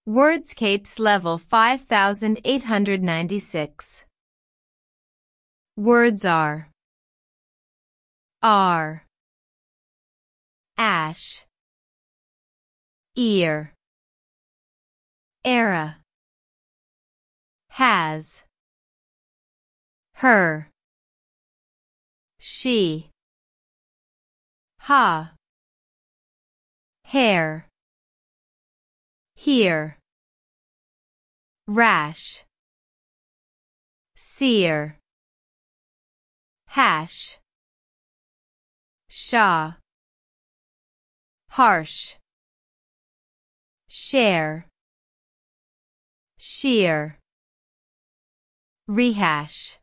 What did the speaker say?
Wordscapes level 5896. Words are ash, ear, era, has, her, she, ha, hair, here, rash, seer, hash, sha, harsh, share, sheer, rehash.